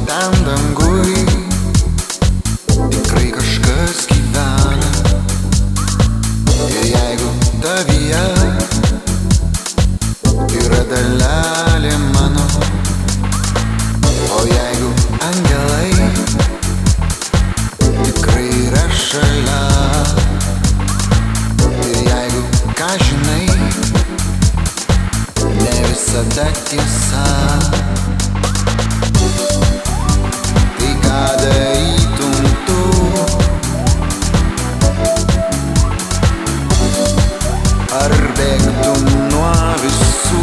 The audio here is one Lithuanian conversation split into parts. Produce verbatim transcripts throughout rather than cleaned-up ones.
ten dangui tikrai kažkas gyvena. Ir jeigu tavyje yra dalelė mano, o jeigu angelai tikrai yra šalia, ir jeigu ką žinai ne visada tiesa, tai ką darytum tu? Ar bėgtum nuo visų?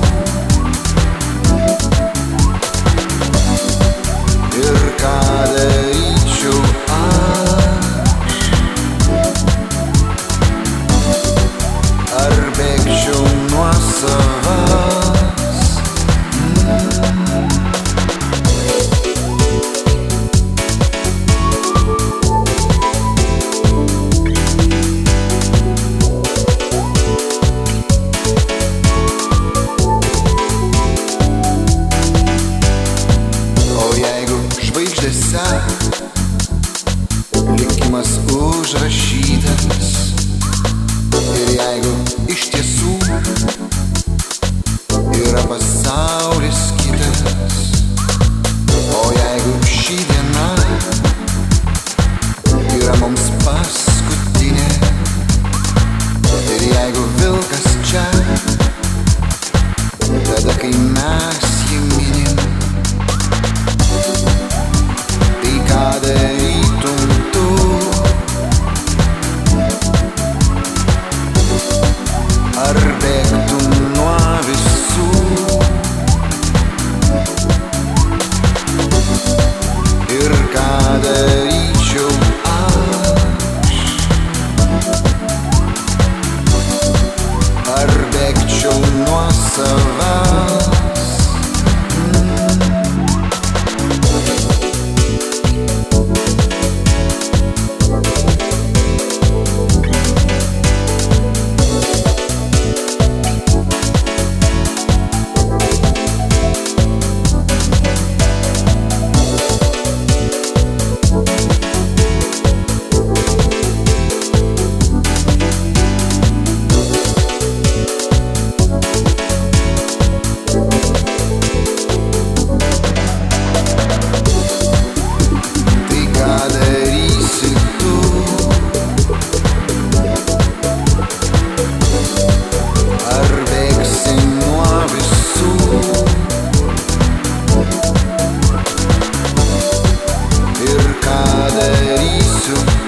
Ir ką daryčiau aš? Ar bėgčiau nuo savęs? mm. Žvaigždėse likimas užrašytas, ir jeigu iš tiesų yra pasaulis kitas, o jeigu ši diena yra mums paskutinė, ir jeigu vilkas čia, tada kai mes jį minim, ką darytum tu? Ar bėgtum nuo visų? Ir ką daryčiau aš? Ar bėgčiau nuo savęs? Ir ką darysiu